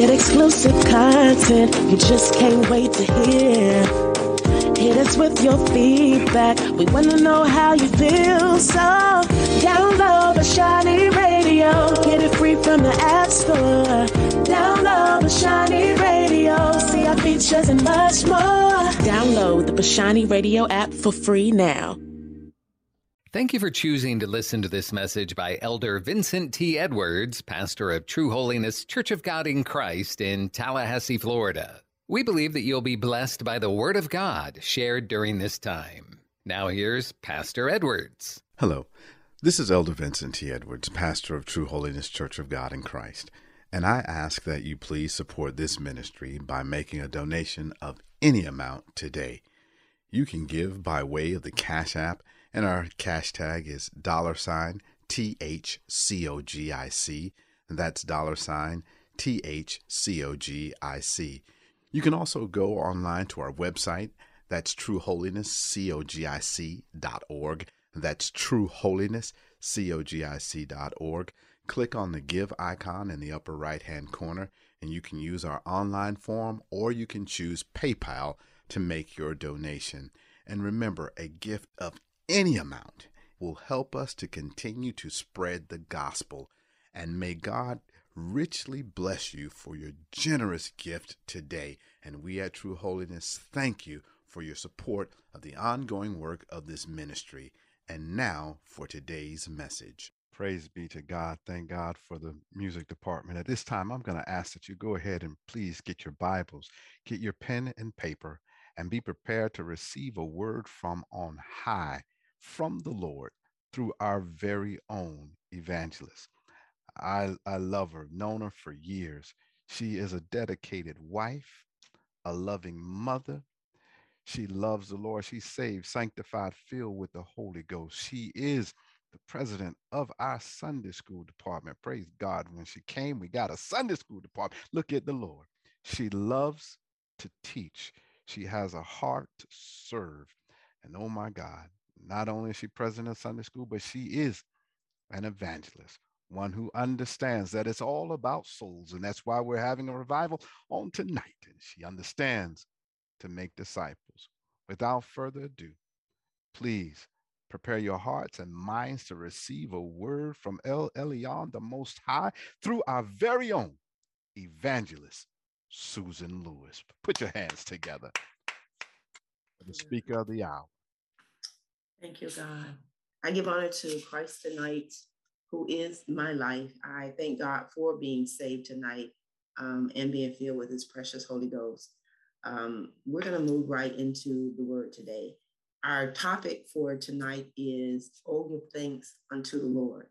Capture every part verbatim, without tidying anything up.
Get exclusive content you just can't wait to hear. Hit us with your feedback. We want to know how you feel. So download Bashani Radio. Get it free from the App Store. Download Bashani Radio. See our features and much more. Download the Bashani Radio app for free now. Thank you for choosing to listen to this message by Elder Vincent T. Edwards, pastor of True Holiness Church of God in Christ in Tallahassee, Florida. We believe that you'll be blessed by the Word of God shared during this time. Now here's Pastor Edwards. Hello, this is Elder Vincent T. Edwards, pastor of True Holiness Church of God in Christ, and I ask that you please support this ministry by making a donation of any amount today. You can give by way of the Cash App, and our cash tag is dollar sign T H C O G I C. That's dollar sign T H C O G I C. You can also go online to our website. That's true holiness cogic dot org. That's true holiness cogic dot org. Click on the give icon in the upper right hand corner, and you can use our online form, or you can choose PayPal to make your donation. And remember, a gift of any amount will help us to continue to spread the gospel. And may God richly bless you for your generous gift today. And we at True Holiness thank you for your support of the ongoing work of this ministry. And now for today's message. Praise be to God. Thank God for the music department. At this time, I'm going to ask that you go ahead and please get your Bibles, get your pen and paper, and be prepared to receive a word from on high, from the Lord, through our very own evangelist. I, I love her, known her for years. She is a dedicated wife, a loving mother. She loves the Lord. She's saved, sanctified, filled with the Holy Ghost. She is the president of our Sunday school department. Praise God. When she came, we got a Sunday school department. Look at the Lord. She loves to teach. She has a heart to serve. And oh my God, not only is she president of Sunday school, but she is an evangelist, one who understands that it's all about souls. And that's why we're having a revival on tonight. And she understands to make disciples. Without further ado, please prepare your hearts and minds to receive a word from El Elyon, the Most High, through our very own evangelist, Susan Lewis. Put your hands together for the speaker of the hour. Thank you, God. I give honor to Christ tonight, who is my life. I thank God for being saved tonight um, and being filled with his precious Holy Ghost. Um, we're going to move right into the word today. Our topic for tonight is, "Oh, give thanks unto the Lord."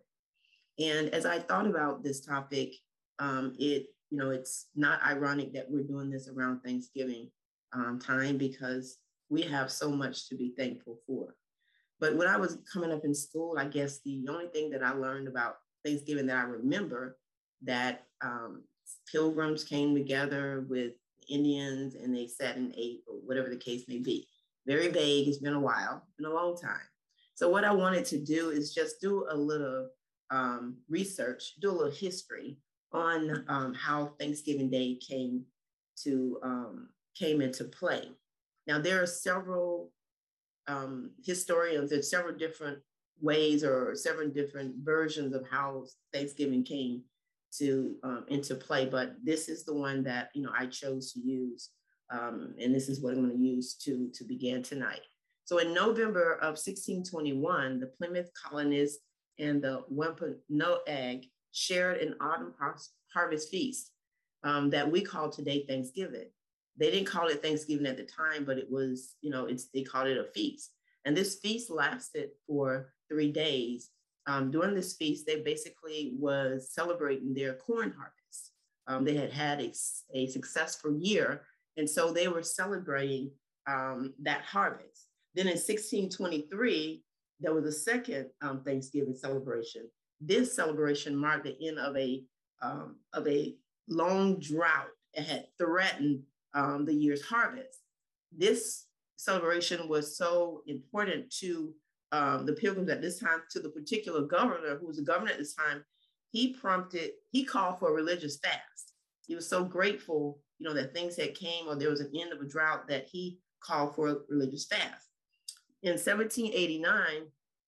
And as I thought about this topic, um, it, you know, it's not ironic that we're doing this around Thanksgiving um, time, because we have so much to be thankful for. But when I was coming up in school, I guess the only thing that I learned about Thanksgiving that I remember, that um, pilgrims came together with Indians and they sat and ate, or whatever the case may be. Very vague. It's been a while, been a long time. So what I wanted to do is just do a little um, research, do a little history on um, how Thanksgiving Day came to um, came into play. Now, there are several um, historians, there's several different ways or several different versions of how Thanksgiving came to um, into play, but this is the one that, you know, I chose to use. Um, and this is what I'm going to use to, to begin tonight. So in November of sixteen twenty-one, the Plymouth colonists and the Wampanoag shared an autumn har- harvest feast um, that we call today Thanksgiving. They didn't call it Thanksgiving at the time, but it was, you know, it's they called it a feast. And this feast lasted for three days. Um, during this feast, they basically was celebrating their corn harvest. Um, they had had a, a successful year, and so they were celebrating um, that harvest. Then in sixteen twenty-three, there was a second um, Thanksgiving celebration. This celebration marked the end of a um, of a long drought that had threatened um, the year's harvest. This celebration was so important to um, the Pilgrims at this time, to the particular governor who was the governor at this time. He prompted, he called for a religious fast. He was so grateful, you know, that things had came or there was an end of a drought that he called for a religious fast. In seventeen eighty-nine,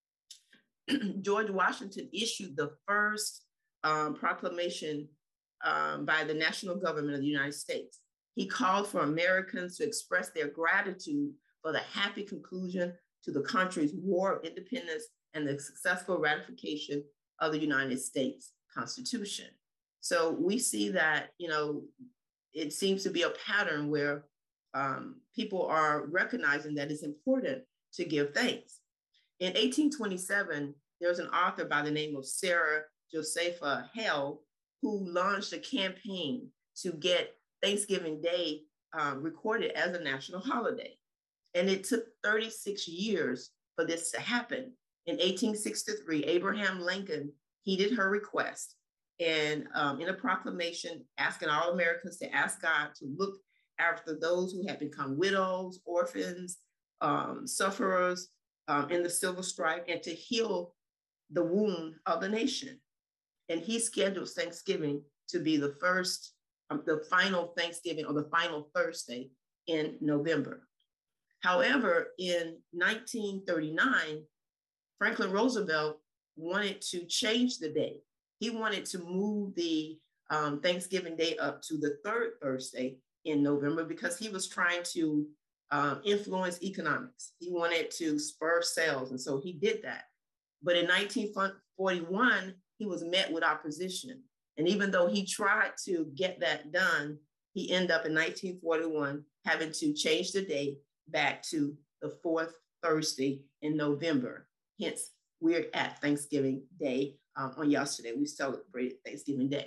George Washington issued the first um, proclamation um, by the national government of the United States. He called for Americans to express their gratitude for the happy conclusion to the country's war of independence and the successful ratification of the United States Constitution. So we see that, you know, it seems to be a pattern where um, people are recognizing that it's important to give thanks. In eighteen twenty-seven, there was an author by the name of Sarah Josepha Hale who launched a campaign to get Thanksgiving Day um, recorded as a national holiday. And it took thirty-six years for this to happen. In eighteen sixty-three, Abraham Lincoln heeded her request and um, in a proclamation asking all Americans to ask God to look after those who had become widows, orphans, um, sufferers um, in the civil strife, and to heal the wound of the nation. And he scheduled Thanksgiving to be the first, um, the final Thanksgiving or the final Thursday in November. However, in nineteen thirty-nine, Franklin Roosevelt wanted to change the day. He wanted to move the um, Thanksgiving Day up to the third Thursday in November because he was trying to uh, influence economics. He wanted to spur sales, and so he did that. But in nineteen forty-one, he was met with opposition. And even though he tried to get that done, he ended up in nineteen forty-one having to change the day back to the fourth Thursday in November. Hence, we're at Thanksgiving Day um, on yesterday. We celebrated Thanksgiving Day.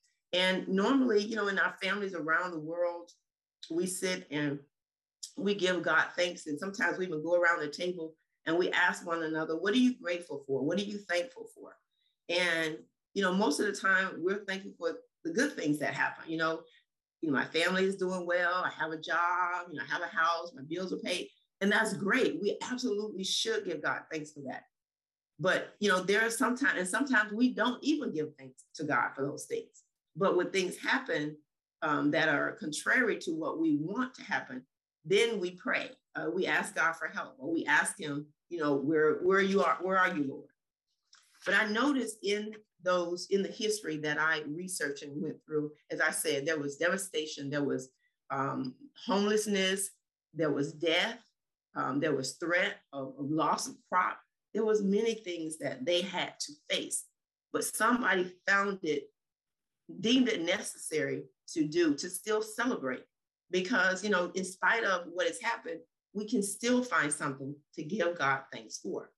And normally, you know, in our families around the world, we sit and we give God thanks. And sometimes we even go around the table and we ask one another, what are you grateful for? What are you thankful for? And, you know, most of the time we're thankful for the good things that happen. You know, you know, my family is doing well. I have a job, you know, I have a house, my bills are paid. And that's great. We absolutely should give God thanks for that. But, you know, there are sometimes, and sometimes we don't even give thanks to God for those things. But when things happen um, that are contrary to what we want to happen, then we pray. Uh, we ask God for help, or we ask him, you know, where, where you are, where are you, Lord? But I noticed in those, in the history that I researched and went through, as I said, there was devastation, there was um, homelessness, there was death, um, there was threat of, of loss of crop. There was many things that they had to face, but somebody found it, deemed it necessary to do, to still celebrate. Because, you know, in spite of what has happened, we can still find something to give God thanks for.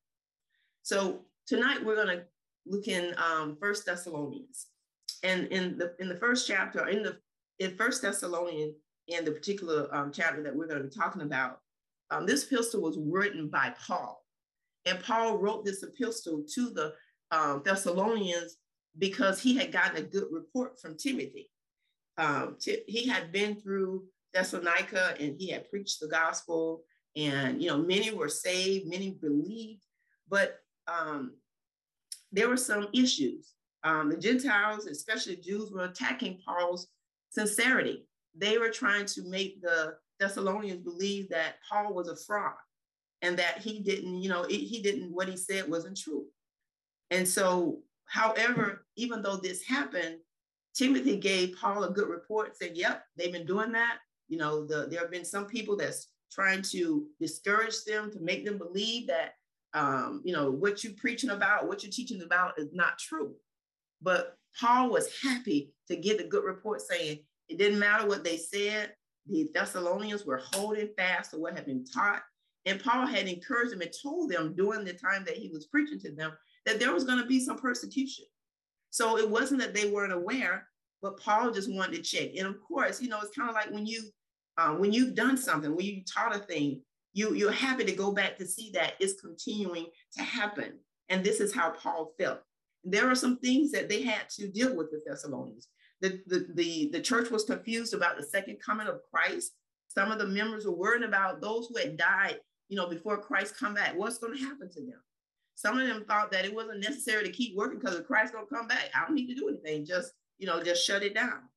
So tonight we're going to look in um, First Thessalonians, and in the in the first chapter, in the in First Thessalonians, in the particular um, chapter that we're going to be talking about, um, this epistle was written by Paul, and Paul wrote this epistle to the um, Thessalonians because he had gotten a good report from Timothy. Um, t- he had been through Thessalonica and he had preached the gospel, and you know many were saved, many believed, but um, there were some issues. Um, the Gentiles, especially Jews, were attacking Paul's sincerity. They were trying to make the Thessalonians believe that Paul was a fraud and that he didn't, you know, it, he didn't, what he said wasn't true. And so, however, even though this happened, Timothy gave Paul a good report, said, yep, they've been doing that. You know, the, there have been some people that's trying to discourage them, to make them believe that, um, you know, what you're preaching about, what you're teaching about is not true. But Paul was happy to get a good report saying it didn't matter what they said. The Thessalonians were holding fast to what had been taught. And Paul had encouraged them and told them during the time that he was preaching to them that there was going to be some persecution. So it wasn't that they weren't aware, but Paul just wanted to check. And of course, you know, it's kind of like when you, uh, when you've done something, when you taught a thing, you, you're happy to go back to see that it's continuing to happen. And this is how Paul felt. There are some things that they had to deal with the Thessalonians. The, the, the, the church was confused about the second coming of Christ. Some of the members were worried about those who had died, you know, before Christ come back. What's going to happen to them? Some of them thought that it wasn't necessary to keep working because if Christ's going to come back, I don't need to do anything. Just, you know, just shut it down.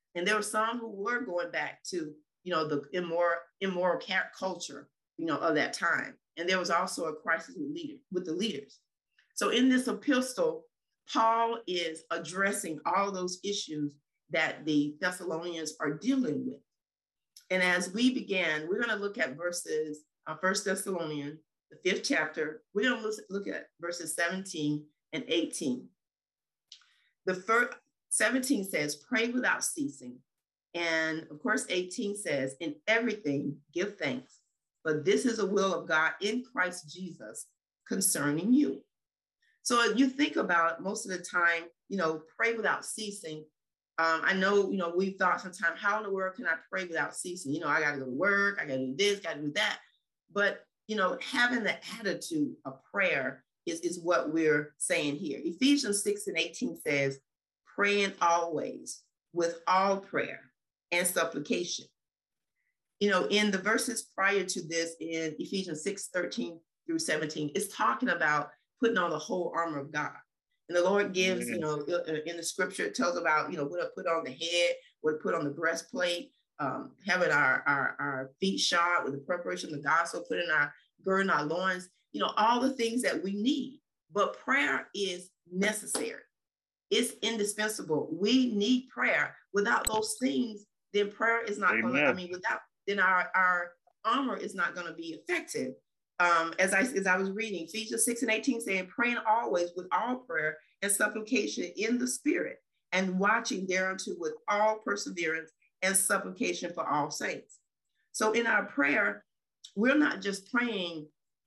And there were some who were going back to, you know, the immoral, immoral culture, you know, of that time. And there was also a crisis with, leader, with the leaders. So in this epistle, Paul is addressing all those issues that the Thessalonians are dealing with. And as we began, we're going to look at verses, uh, First Thessalonians, the fifth chapter. We're going to look at verses seventeen and eighteen. The first seventeen says, pray without ceasing. And of course, eighteen says, in everything, give thanks. But this is the will of God in Christ Jesus concerning you. So if you think about most of the time, you know, pray without ceasing. Um, I know, you know, we've thought sometimes, how in the world can I pray without ceasing? You know, I got to go to work, I got to do this, got to do that. But, you know, having the attitude of prayer is, is what we're saying here. Ephesians six and eighteen says, praying always with all prayer and supplication. You know, in the verses prior to this, in Ephesians six, thirteen through seventeen, it's talking about putting on the whole armor of God. And the Lord gives, you know, in the scripture, it tells about, you know, what to put on the head, what to put on the breastplate, um, having our, our, our feet shod with the preparation of the gospel, putting our, girding our loins, you know, all the things that we need. But prayer is necessary. It's indispensable. We need prayer. Without those things, then prayer is not going to, I mean, without, then our, our armor is not going to be effective. Um, as I as I was reading, Ephesians six and eighteen saying, praying always with all prayer and supplication in the spirit, and watching thereunto with all perseverance and supplication for all saints. So in our prayer, we're not just praying,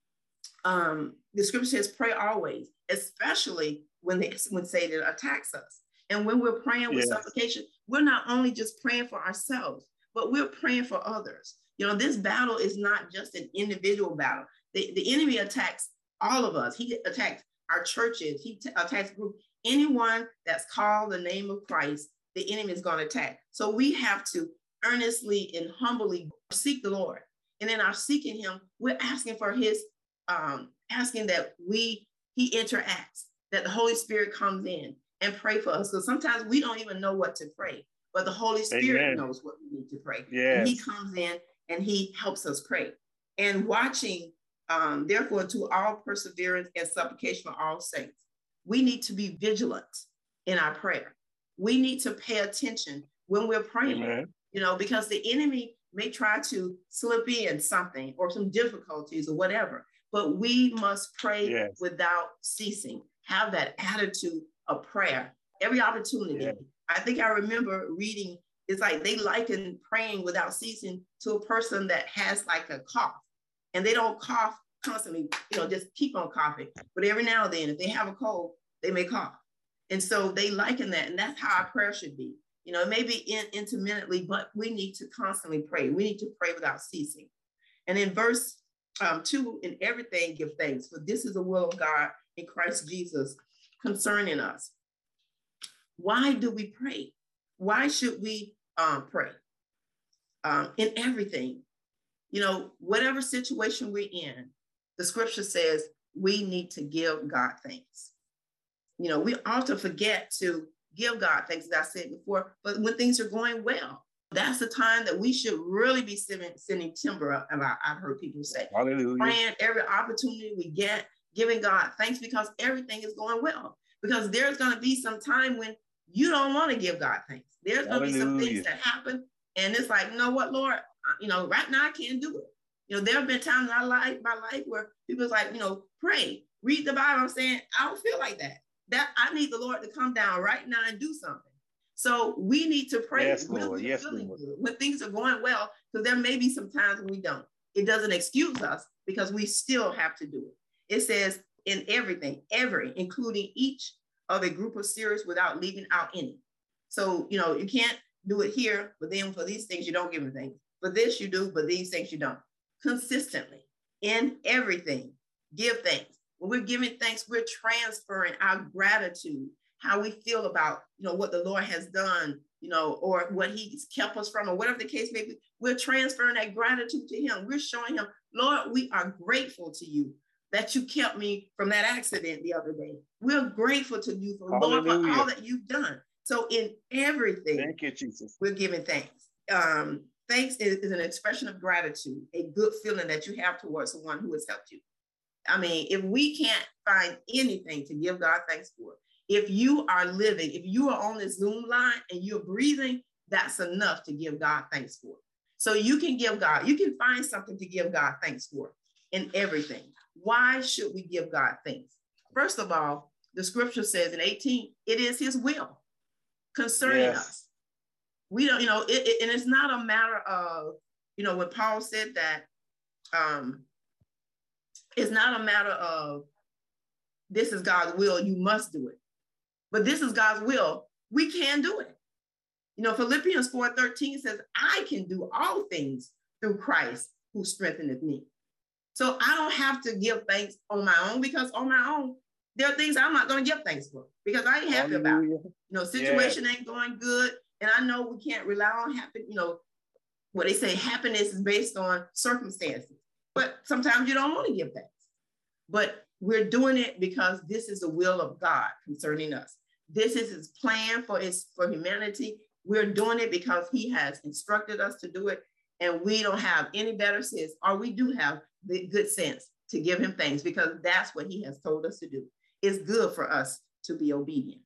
um, the scripture says pray always, especially when, they, when Satan attacks us. And when we're praying with yes. supplication, we're not only just praying for ourselves, but we're praying for others. You know, this battle is not just an individual battle. The, the enemy attacks all of us. He attacks our churches. He t- attacks group. Anyone that's called the name of Christ, the enemy is going to attack. So we have to earnestly and humbly seek the Lord. And in our seeking him, we're asking for his, um, asking that we, he interacts, that the Holy Spirit comes in and pray for us. So sometimes we don't even know what to pray, but the Holy Spirit Amen. Knows what we need to pray. Yes. And he comes in and he helps us pray. And watching, um, therefore, to all perseverance and supplication for all saints, we need to be vigilant in our prayer. We need to pay attention when we're praying, Amen. You know, because the enemy may try to slip in something or some difficulties or whatever, but we must pray yes. without ceasing. Have that attitude of prayer every opportunity. Yes. I think I remember reading, it's like they liken praying without ceasing to a person that has like a cough, and they don't cough constantly, you know, just keep on coughing. But every now and then, if they have a cold, they may cough. And so they liken that. And that's how our prayer should be. You know, maybe in, intermittently, but we need to constantly pray. We need to pray without ceasing. And in verse um, two, in everything give thanks, for this is the will of God in Christ Jesus concerning us. Why do we pray? Why should we um, pray? Um, in everything, you know, whatever situation we're in, the scripture says we need to give God thanks. You know, we often forget to give God thanks, as I said before, but when things are going well, that's the time that we should really be sending, sending timber up, and I, I've heard people say. Hallelujah. Praying every opportunity we get, giving God thanks because everything is going well. Because there's going to be some time when you don't want to give God thanks. There's going to be some things that happen, and it's like, you know what, Lord, you know, right now I can't do it. You know, there have been times in my life, my life where people's like, you know, pray, read the Bible. I'm saying, I don't feel like that. That I need the Lord to come down right now and do something. So we need to pray yes, when we're yes, feeling Lord. Good, when things are going well, because there may be some times when we don't. It doesn't excuse us because we still have to do it. It says in everything, every, including each of a group of series without leaving out any. So, you know, you can't do it here, but then for these things, you don't give them things. For this you do, but these things you don't. Consistently, in everything, give thanks. When we're giving thanks, we're transferring our gratitude, how we feel about, you know, what the Lord has done, you know, or what he's kept us from, or whatever the case may be. We're transferring that gratitude to him. We're showing him, Lord, we are grateful to you that you kept me from that accident the other day. We're grateful to you, for Lord, for all that you've done. So in everything, Thank you, Jesus. We're giving thanks. Um, thanks is, is an expression of gratitude, a good feeling that you have towards someone who has helped you. I mean, if we can't find anything to give God thanks for, if you are living, if you are on this Zoom line and you're breathing, that's enough to give God thanks for. So you can give God, you can find something to give God thanks for in everything. Why should we give God thanks? First of all, the scripture says in eighteen, it is his will concerning yes. us. We don't, you know, it, it, and it's not a matter of, you know, when Paul said that, um, it's not a matter of this is God's will, you must do it. But this is God's will, we can do it. You know, Philippians four thirteen says, I can do all things through Christ who strengtheneth me. So I don't have to give thanks on my own, because on my own, there are things I'm not going to give thanks for because I ain't happy Hallelujah. About it. You know, situation yeah. ain't going good. And I know we can't rely on happy, you know, what they say, happiness is based on circumstances. But sometimes you don't want to give thanks. But we're doing it because this is the will of God concerning us. This is his plan for his for humanity. We're doing it because he has instructed us to do it. And we don't have any better sense, or we do have the good sense to give him thanks, because that's what he has told us to do. It's good for us to be obedient.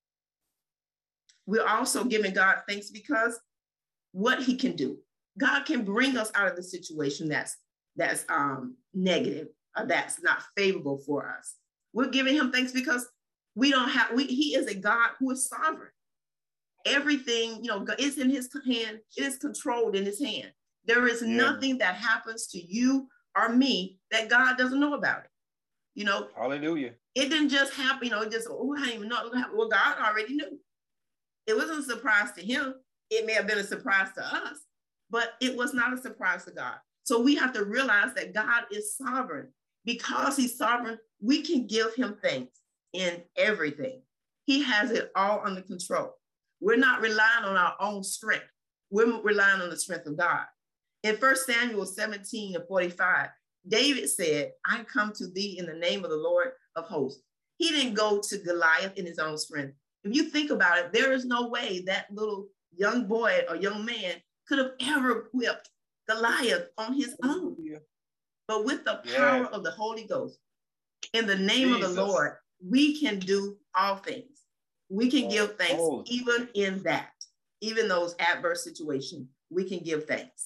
We're also giving God thanks because what he can do. God can bring us out of the situation that's that's um, negative, or that's not favorable for us. We're giving him thanks because we don't have, we, he is a God who is sovereign. Everything, you know, is in his hand, it is controlled in his hand. There is yeah. nothing that happens to you or me that God doesn't know about it. You know, hallelujah. It didn't just happen, you know, just, oh, I didn't even know. Well, God already knew. It wasn't a surprise to him. It may have been a surprise to us, but it was not a surprise to God. So we have to realize that God is sovereign. Because he's sovereign, we can give him thanks in everything. He has it all under control. We're not relying on our own strength. We're relying on the strength of God. In First Samuel seventeen and forty-five, David said, I come to thee in the name of the Lord of hosts. He didn't go to Goliath in his own strength. If you think about it, there is no way that little young boy or young man could have ever whipped Goliath on his own. But with the power yeah. of the Holy Ghost, in the name Jesus. Of the Lord, we can do all things. We can oh, give thanks oh. even in that, even those adverse situations, we can give thanks.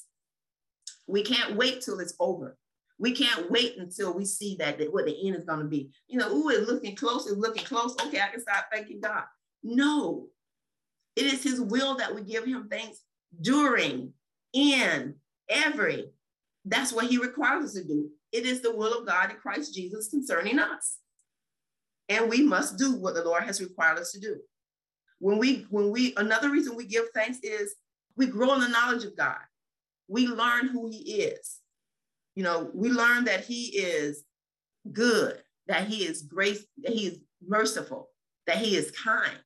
We can't wait till it's over. We can't wait until we see that, that what the end is going to be. You know, ooh, it's looking close, it's looking close. Okay, I can start thanking God. No, it is his will that we give him thanks during, in, every. That's what he requires us to do. It is the will of God in Christ Jesus concerning us. And we must do what the Lord has required us to do. When we, when we, another reason we give thanks is we grow in the knowledge of God. We learn who he is. You know, we learn that he is good, that he is grace, that he is merciful, that he is kind.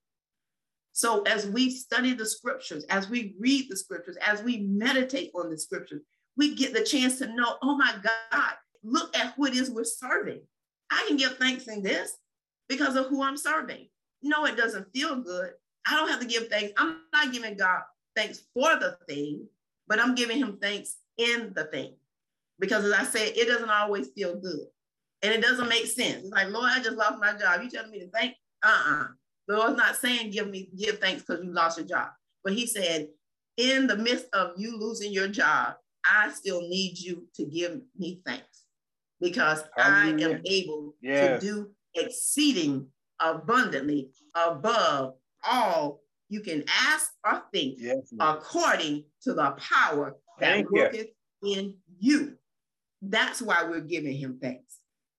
So as we study the scriptures, as we read the scriptures, as we meditate on the scriptures, we get the chance to know, oh my God, look at who it is we're serving. I can give thanks in this because of who I'm serving. No, it doesn't feel good. I don't have to give thanks. I'm not giving God thanks for the thing, but I'm giving him thanks in the thing. Because as I said, it doesn't always feel good. And it doesn't make sense. It's like, Lord, I just lost my job. You telling me to thank? Uh-uh. The Lord's not saying give me give thanks because you lost your job. But he said, in the midst of you losing your job, I still need you to give me thanks. Because Hallelujah. I am able yes. to do exceeding abundantly above all you can ask or think, yes, according to the power that Thank worketh you. In you. That's why we're giving him thanks.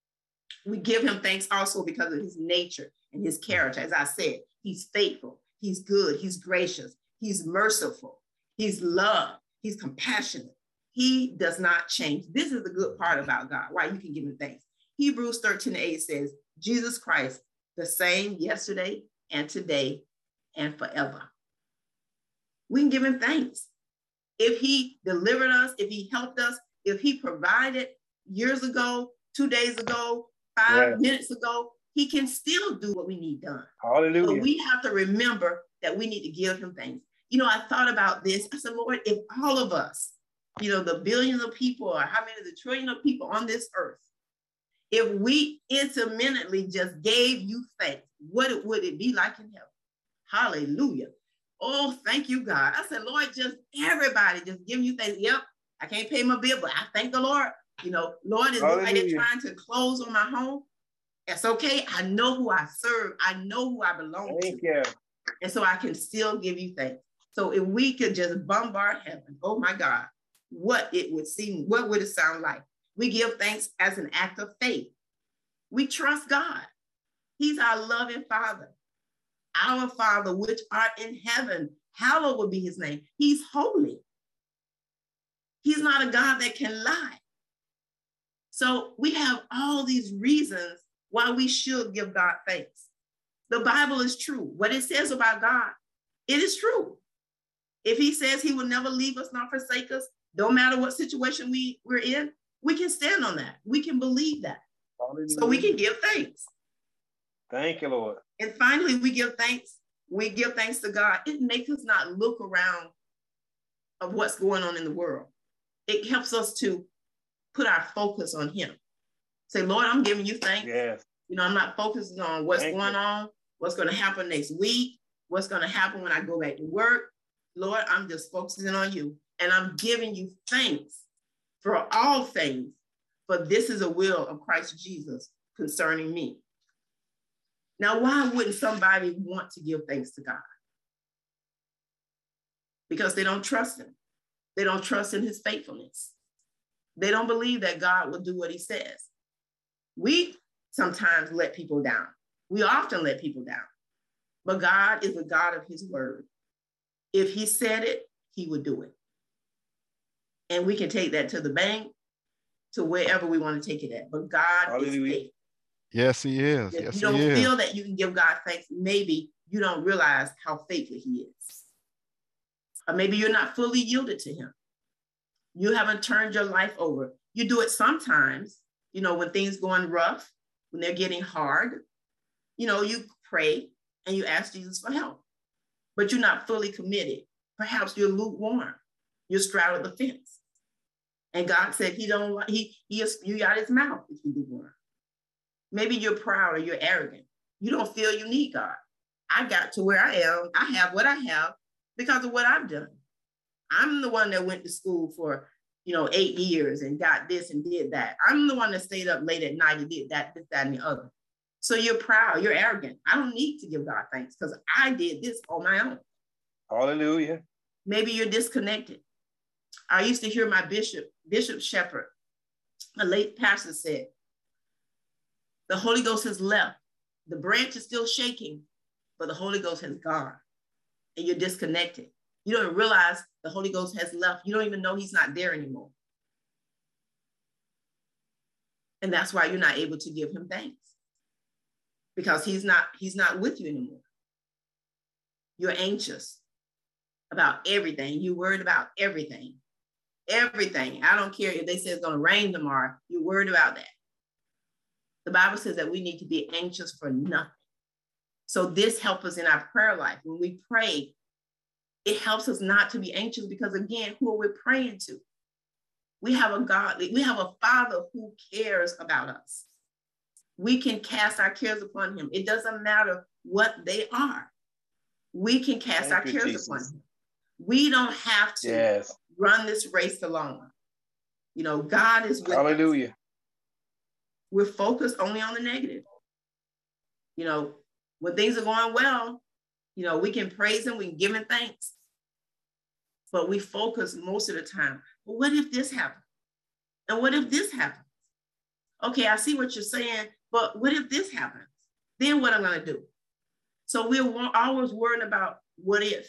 We give him thanks also because of his nature and his character. As I said, he's faithful, he's good, he's gracious, he's merciful, he's loved, he's compassionate. He does not change. This is the good part about God, why you can give him thanks. Hebrews thirteen eight says, Jesus Christ, the same yesterday and today and forever. We can give him thanks. If he delivered us, if he helped us, if he provided years ago, two days ago, five yes. minutes ago, he can still do what we need done. Hallelujah. But we have to remember that we need to give him thanks. You know, I thought about this. I said, Lord, if all of us, you know, the billions of people, or how many of the trillion of people on this earth, if we intermittently just gave you thanks, what would it be like in heaven? Hallelujah. Oh, thank you, God. I said, Lord, just everybody just give you thanks. Yep, I can't pay my bill, but I thank the Lord. You know, Lord, is like they're trying to close on my home. That's okay. I know who I serve. I know who I belong thank to. You. And so I can still give you thanks. So if we could just bombard heaven, oh my God, what it would seem, what would it sound like? We give thanks as an act of faith. We trust God. He's our loving Father. Our Father, which art in heaven, hallowed will be his name. He's holy. He's not a God that can lie. So we have all these reasons why we should give God thanks. The Bible is true. What it says about God, it is true. If he says he will never leave us nor forsake us, no matter what situation we, we're in, we can stand on that. We can believe that. Hallelujah. So we can give thanks. Thank you, Lord. And finally, we give thanks. We give thanks to God. It makes us not look around of what's going on in the world. It helps us to put our focus on him. Say, Lord, I'm giving you thanks. Yes. You know, I'm not focusing on what's Thank going you. on, what's going to happen next week, what's going to happen when I go back to work. Lord, I'm just focusing on you. And I'm giving you thanks for all things, for this is a will of Christ Jesus concerning me. Now, why wouldn't somebody want to give thanks to God? Because they don't trust him. They don't trust in his faithfulness. They don't believe that God will do what he says. We sometimes let people down. We often let people down. But God is a God of his word. If he said it, he would do it. And we can take that to the bank, to wherever we want to take it at. But God Hallelujah. Is faithful. Yes, he is. If yes, you don't he feel is. that you can give God thanks, maybe you don't realize how faithful he is. Or maybe you're not fully yielded to him. You haven't turned your life over. You do it sometimes, you know, when things going rough, when they're getting hard, you know, you pray and you ask Jesus for help, but you're not fully committed. Perhaps you're lukewarm. You're straddled the fence. And God said he don't want, he, he spew out his mouth if you lukewarm. Maybe you're proud or you're arrogant. You don't feel you need God. I got to where I am. I have what I have because of what I've done. I'm the one that went to school for, you know, eight years and got this and did that. I'm the one that stayed up late at night and did that, this, that, and the other. So you're proud, you're arrogant. I don't need to give God thanks because I did this on my own. Hallelujah. Maybe you're disconnected. I used to hear my bishop, Bishop Shepherd, a late pastor, said, the Holy Ghost has left. The branch is still shaking, but the Holy Ghost has gone and you're disconnected. You don't realize the Holy Ghost has left. You don't even know he's not there anymore. And that's why you're not able to give him thanks, because he's not, he's not with you anymore. You're anxious about everything. You're worried about everything. Everything. I don't care if they say it's going to rain tomorrow. You're worried about that. The Bible says that we need to be anxious for nothing. So this helps us in our prayer life. When we pray, it helps us not to be anxious because, again, who are we praying to? We have a God, we have a Father who cares about us. We can cast our cares upon him. It doesn't matter what they are. We can cast Thank our cares Jesus. Upon him. We don't have to yes. run this race alone. You know, God is with Hallelujah. us. We're focused only on the negative. You know, when things are going well, you know, we can praise him, we can give him thanks. But we focus most of the time, well, what if this happens? And what if this happens? Okay, I see what you're saying, but what if this happens? Then what am I going to do? So we're always worrying about what if.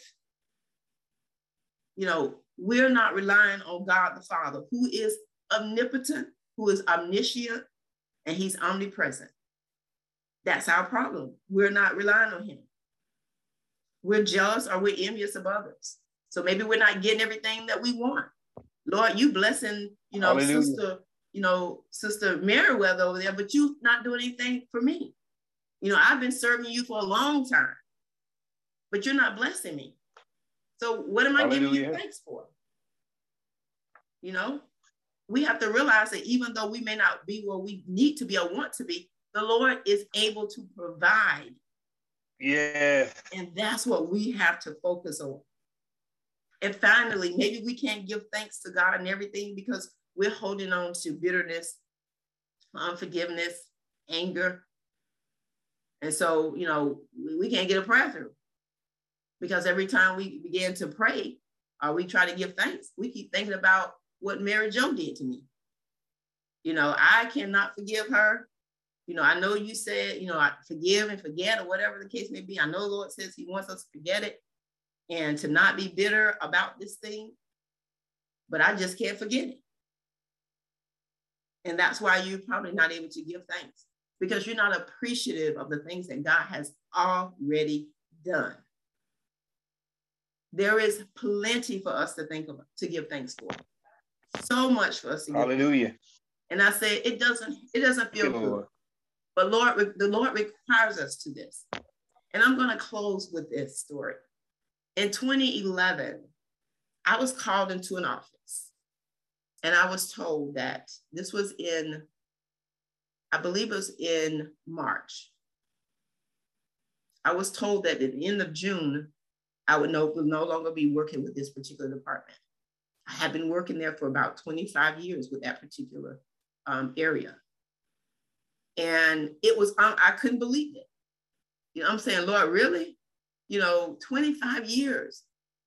You know, we're not relying on God the Father, who is omnipotent, who is omniscient, and he's omnipresent. That's our problem. We're not relying on him. We're jealous or we're envious of others. So maybe we're not getting everything that we want. Lord, you blessing, you know, Hallelujah. sister, you know, Sister Meriwether over there, but you not doing anything for me. You know, I've been serving you for a long time. but you're not blessing me. So what am I Hallelujah. giving you thanks for? You know, we have to realize that even though we may not be where we need to be or want to be, the Lord is able to provide. Yeah. And that's what we have to focus on. And finally, maybe we can't give thanks to God and everything because we're holding on to bitterness, unforgiveness, anger. And so, you know, we, we can't get a prayer through because every time we begin to pray or we try to give thanks, we keep thinking about what Mary Jo did to me. You know, I cannot forgive her. You know, I know you said, you know, I forgive and forget or whatever the case may be. I know the Lord says he wants us to forget it and to not be bitter about this thing, but I just can't forget it. And that's why you're probably not able to give thanks because you're not appreciative of the things that God has already done. There is plenty for us to think about, to give thanks for. So much for us to give. Hallelujah. Thanks. And I said, it doesn't, it doesn't feel good. But Lord, the Lord requires us to this. And I'm going to close with this story. In twenty eleven, I was called into an office and I was told that this was in, I believe it was in March. I was told that at the end of June, I would no, would no longer be working with this particular department. I had been working there for about twenty-five years with that particular um, area. And it was, I, I couldn't believe it. You know, I'm saying, Lord, really? You know, twenty-five years.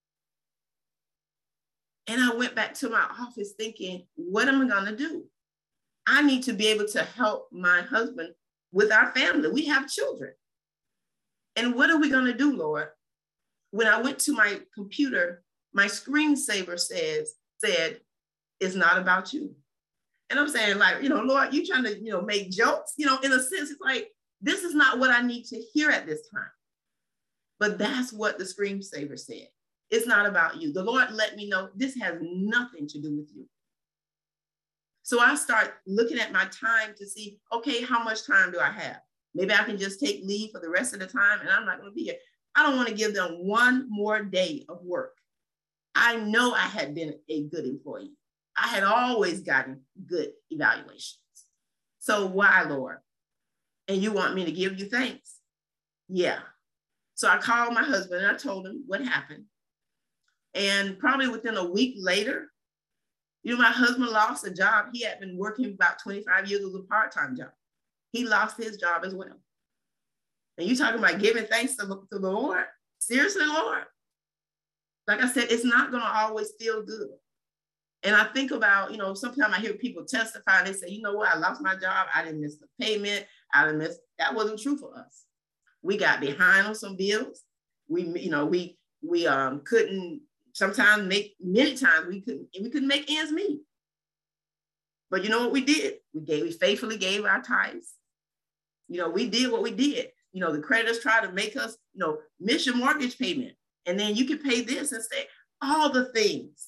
And I went back to my office thinking, what am I going to do? I need to be able to help my husband with our family. We have children. And what are we going to do, Lord? When I went to my computer, my screensaver says, said, it's not about you. And I'm saying, like, you know, Lord, you trying to, you know, make jokes, you know, in a sense, it's like, this is not what I need to hear at this time. But that's what the screensaver said. It's not about you. The Lord let me know this has nothing to do with you. So I start looking at my time to see, okay, how much time do I have? Maybe I can just take leave for the rest of the time and I'm not going to be here. I don't want to give them one more day of work. I know I had been a good employee. I had always gotten good evaluations. So why, Lord? And you want me to give you thanks? Yeah. So I called my husband and I told him what happened. And probably within a week later, you know, my husband lost a job. He had been working about twenty-five years with a part-time job. He lost his job as well. And you talking about giving thanks to, to the Lord? Seriously, Lord? Like I said, it's not going to always feel good. And I think about, you know, sometimes I hear people testify and they say, you know what, I lost my job. I didn't miss the payment. I didn't miss, that wasn't true for us. We got behind on some bills. We, you know, we, we um, couldn't sometimes make, many times we couldn't, we couldn't make ends meet. But you know what we did? We gave, we faithfully gave our tithes. You know, we did what we did. You know, the creditors try to make us, you know, miss your mortgage payment. And then you can pay this and say all the things.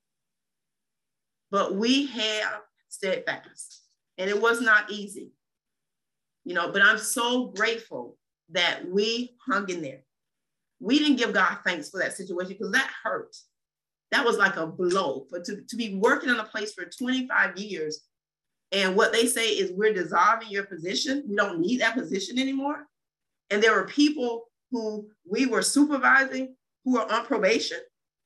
But we have steadfast. And it was not easy. You know, but I'm so grateful that we hung in there. We didn't give God thanks for that situation because that hurt. That was like a blow. But to, to be working in a place for twenty-five years and what they say is we're dissolving your position. We don't need that position anymore. And there were people who we were supervising who are on probation.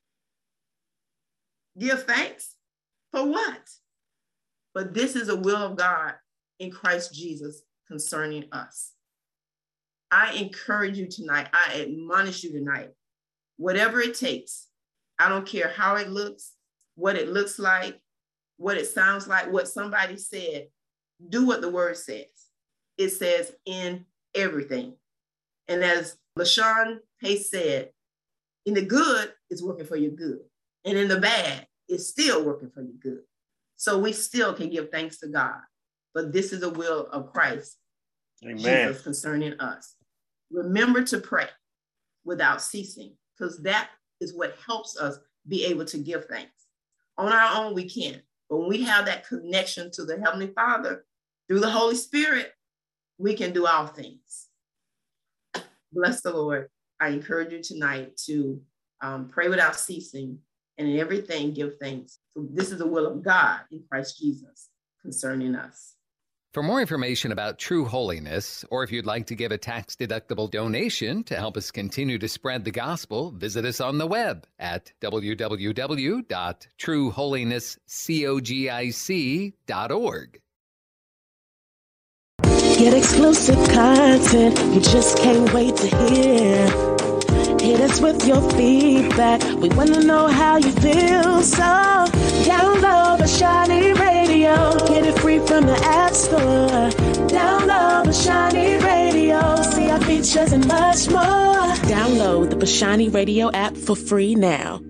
Give thanks for what? But this is the will of God in Christ Jesus concerning us. I encourage you tonight. I admonish you tonight. Whatever it takes, I don't care how it looks, what it looks like, what it sounds like, what somebody said. Do what the word says. It says in everything. And as LaShawn Pace said, in the good, it's working for your good. And in the bad, it's still working for your good. So we still can give thanks to God. But this is the will of Christ, Amen. Jesus, concerning us. Remember to pray without ceasing, because that is what helps us be able to give thanks. On our own, we can't. But when we have that connection to the Heavenly Father through the Holy Spirit, we can do all things. Bless the Lord. I encourage you tonight to um, pray without ceasing, and in everything give thanks. So this is the will of God in Christ Jesus concerning us. For more information about True Holiness, or if you'd like to give a tax-deductible donation to help us continue to spread the gospel, visit us on the web at w w w dot true holiness cogic dot org. Get exclusive content you just can't wait to hear. Hit us with your feedback. We want to know how you feel. So download Bashani Radio. Get it free from the App Store. Download Bashani Radio. See our features and much more. Download the Bashani Radio app for free now.